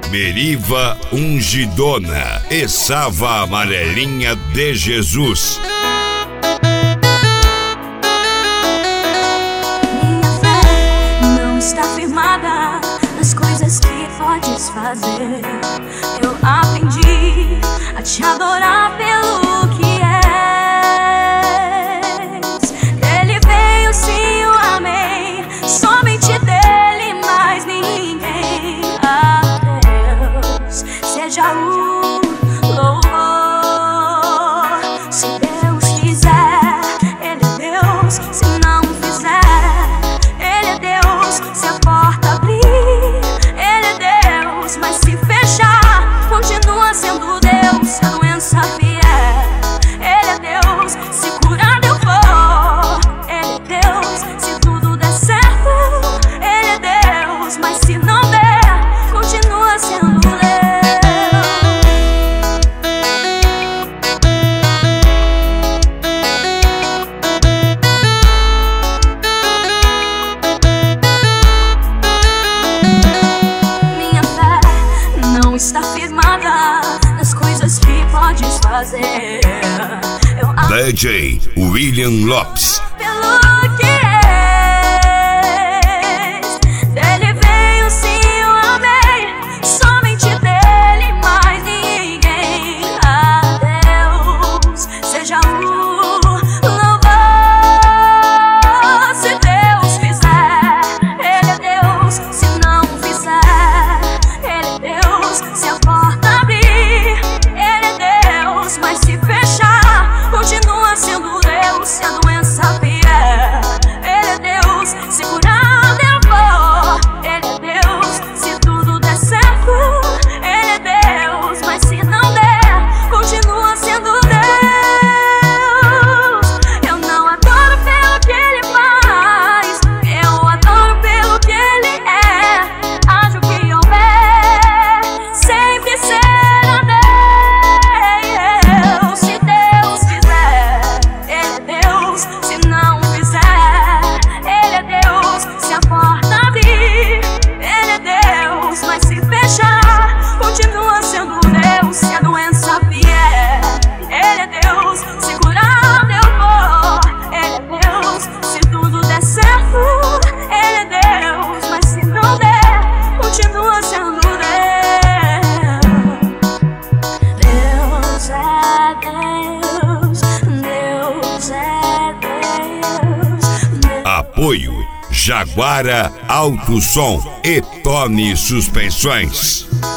Meriva ungidona e sava amarelinha de Jesus. Minha fé não está firmada nas coisas que podes fazer. Eu aprendi a te adorar pelo que és. Ele veio, sim, eu amei. Somente dele, mais ninguém. A Deus seja o louvor. Se Deus quiser, Ele é Deus. Se não fizer, Ele é Deus. Se a porta abrir, Ele é Deus. Mas se fechar, continua sendo Deus. Se a doença vier, Ele é Deus. Se curar eu vou, Ele é Deus. Se tudo der certo, Ele é Deus. Mas se não der, continua sendo Deus. Minha fé não está firmada nas coisas que podes fazer. Eu DJ William Lopes. pelo que és. Dele veio, sim, eu amei. Somente dele, mais ninguém. A Deus seja o louvor. Se Deus fizer, Ele é Deus. Se não fizer, Ele é Deus. Se a porta abrir, Ele é Deus. Mas se fechar, continua sendo Deus. Se a doença vier, Ele é Deus. Se curar eu vou, Ele é Deus. Se tudo der certo, Ele é Deus. Mas se não der, continua sendo Deus. Eu não adoro pelo que Ele faz, eu adoro pelo que Ele é. Haja o que houver, sempre será Deus. Se Deus fizer, Ele é Deus. Se não fizer, Ele é Deus. Se a porta abrir, Ele é Deus. Mas se fechar, continua sendo Deus. Se a doença vier, Ele é Deus. Se curar eu vou, Ele é Deus. Se tudo der certo, Ele é Deus. Mas se não der, continua sendo Deus. Deus é Deus. Deus é Deus. Apoio Jaguara Alto Som e Tony Suspensões.